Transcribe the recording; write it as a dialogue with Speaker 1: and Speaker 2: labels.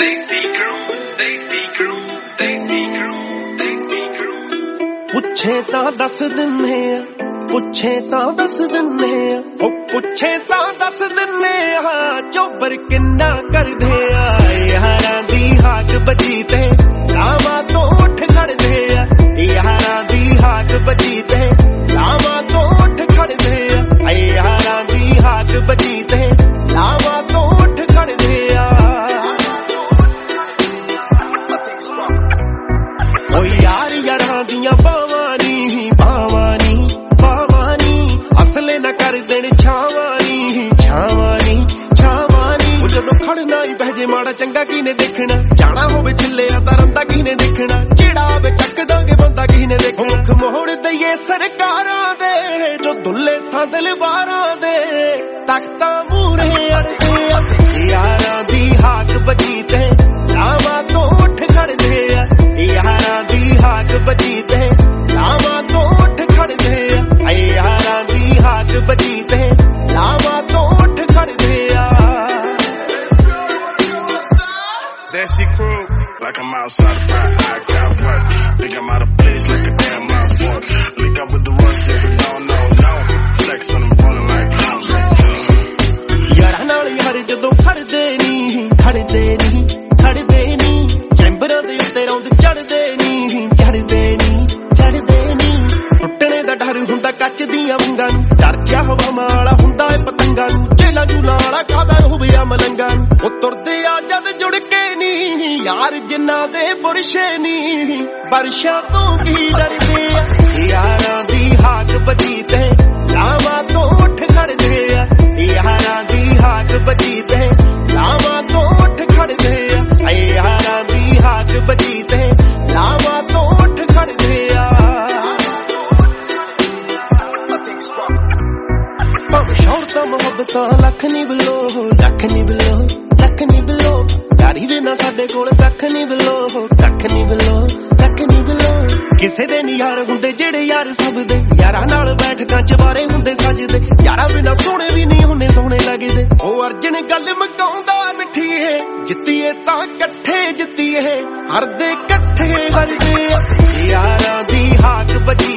Speaker 1: ਪੁੱਛੇ ਤਾਂ ਦੱਸ ਦਿੰਨੇ ਆ, ਪੁੱਛੇ ਤਾਂ ਦੱਸ ਦਿੰਨੇ ਆ, ਉਹ ਪੁੱਛੇ ਤਾਂ ਦੱਸ ਦਿੰਨੇ ਆ, ਚੋਬਰ ਕਿੰਨਾ ਕਰਦੇ ਆ। ਯਾਰਾਂ ਦੀ ਹਾਕ ਬਜੀ ਤੇ ਲਾਵਾਂ ਤੋਂ ਉੱਠ ਖੜਦੇ ਆ, ਯਾਰਾਂ ਦੀ ਹਾਕ ਬਜੀ ਤੇ ਲਾਵਾਂ ਤੋਂ ਉੱਠ ਖੜਦੇ ਆ, ਯਾਰਾਂ ਦੀ ਹਾਕ ਬਜੀ ਤੇ ਲਾਵਾਂ ਤੋਂ ਉੱਠ ਖੜਦੇ ਆ। ਓ ਯਾਰ ਯਾਰਾਂ ਦੀਆਂ ਬਾਵਾਂ ਨੀ ਬਾਵਾਂ ਨੀ ਬਾਵਾਂ ਨੀ, ਅਸਲੇ ਨਾ ਕਰ ਦੇਣ ਛਾਵਾਂ ਨੀ ਛਾਵਾਂ ਨੀ ਛਾਵਾਂ ਨੀ। ਉਹ ਜਦੋਂ ਖੜਨਾ ਹੀ ਪੈ ਜੇ ਮਾੜਾ ਚੰਗਾ ਕਿਹਨੇ ਦੇਖਣਾ, ਜਾਣਾ ਹੋਵੇ ਛਿੱਲਿਆ ਤਾਂ ਰੰਦਾ ਕਿਹਨੇ ਦੇਖਣਾ, ਜਿਹੜਾ ਆਵੇ ਚੱਕ ਦਾਂਗੇ ਬੰਦਾ ਕਿਹਨੇ ਦੇਖਣਾ। ਮੁੱਖ ਮੋੜ ਦਈਏ ਸਰਕਾਰਾਂ ਦੇ, ਜੋ ਦੁੱਲੇ ਸਾਦਲ ਵਾਰਾਂ ਦੇ ਤਖਤਾਂ ਮੂਹਰੇ ਅੜਦੇ ਆ। ਯਾਰਾਂ ਦੀ ਹਾਕ ਬਜੀ ਤੇ ਲਾਵਾਂ ਤੋਂ ਉੱਠ ਖੜਦੇ ਆ, ਯਾਰਾਂ ਦੀ ਹਾਕ ਬਜੀ ਤੇ ਲਾਵਾਂ ਤੋਂ ਉੱਠ ਖੜਦੇ ਆ, ਯਾਰਾਂ ਦੀ ਹਾਕ ਬਜੀ ਤੇ ਲਾਵਾਂ ਤੋਂ ਉੱਠ ਖੜਦੇ ਆ।
Speaker 2: Desi crew, like I'm outside the front, I got work. Think I'm out of place like a damn mouse sport. Link up with the rustlers and no. Flex on them ballin' like clowns.
Speaker 1: ਯਾਰਾਂ ਨਾਲ ਯਾਰ ਜਦੋਂ ਖੜਦੇ ਨੀ ਖੜਦੇ ਨੀ ਖੜਦੇ ਨੀ, ਚੈਂਬਰਾਂ ਦੇ ਉੱਤੇ ਰੌਂਦ ਚੜਦੇ ਨੀ ਚੜਦੇ ਨੀ ਚੜਦੇ ਨੀ। ਟੁੱਟਣੇ ਦਾ ਡਰ ਹੁੰਦਾ ਕੱਚ ਦੀਆਂ ਵੰਗਾਂ ਨੂੰ, ਡਰ ਗਿਆ ਹਵਾਵਾਂ ਵਾਲਾ ਹੁੰਦਾ ਏ ਪਤੰਗਾਂ ਨੂੰ, ਜੇਲਾਂ ਜੂਲਾਂ ਵਾਲਾ ਖਾਦਾ ਹੋਵੇ ਆ ਮਲੰਗਾਂ ਨੂੰ। ਉਹ ਤੁਰਦੇ ਆ ਜਦ ਜੁੜ ਕੇ ਨੀ ਯਾਰ ਜਿਨ੍ਹਾਂ ਦੇ ਬੁਰਸ਼ੇ ਨੀ, ਬਰਸ਼ਾਂ ਤੋਂ ਕੀ ਡਰਦੇ ਆ। ਯਾਰਾਂ ਦੀ ਹਾਕ ਬਜੀ ਤੇ ਲਾਵਾਂ ਤੋਂ ਉੱਠ ਖੜਦੇ ਆ, ਯਾਰਾਂ ਦੀ ਹਾਕ ਬਜੀ ਤੇ ਲਾਵਾਂ ਤੋਂ ਉੱਠ ਖੜਦੇ ਆ, ਯਾਰਾਂ ਦੀ ਹਾਕ ਬਜੀ ਤੇ ਲਾਵਾਂ ਤੋਂ ਉੱਠ ਖੜਦੇ ਆ। ਭਾਵੇਂ ਸ਼ੌਹਰਤਾਂ ਮੁਹੱਬਤਾਂ ਲੱਖ ਨੀ ਬਲੋ ਲੱਖ ਨੀ ਬਲੋ ਲੱਖ ਨੀ ਬਲੋ, ਯਾਰੀ ਦੇ ਨਾ ਸਾਡੇ ਕੋਲ ਕੱਖ ਨੀ ਬਲੋ ਕੱਖ ਨੀ ਬਲੋ ਕੱਖ ਨੀ ਬਲੋ। ਕਿਸੇ ਦੇ ਨੀ ਯਾਰ ਹੁੰਦੇ ਜਿਹੜੇ ਯਾਰ ਸਭ ਦੇ, ਯਾਰਾਂ ਨਾਲ ਬੈਠਕਾਂ ਚਵਾਰੇ ਹੁੰਦੇ ਸੱਜਦੇ, ਯਾਰਾਂ ਬਿਨਾਂ ਸੋਹਣੇ ਵੀ ਨਹੀਂ ਹੁੰਦੇ ਸੋਹਣੇ ਲੱਗਦੇ। ਉਹ ਅਰਜਨ ਗੱਲ ਮਕਾਉਂਦਾ ਮਿੱਠੀਏ, ਜਿੱਤੀਏ ਤਾਂ ਇਕੱਠੇ ਜਿੱਤੀਏ, ਹਰਦੇ ਇਕੱਠੇ ਹਰਦੇ। ਯਾਰਾਂ ਦੀ ਹਾਕ ਬਜੀ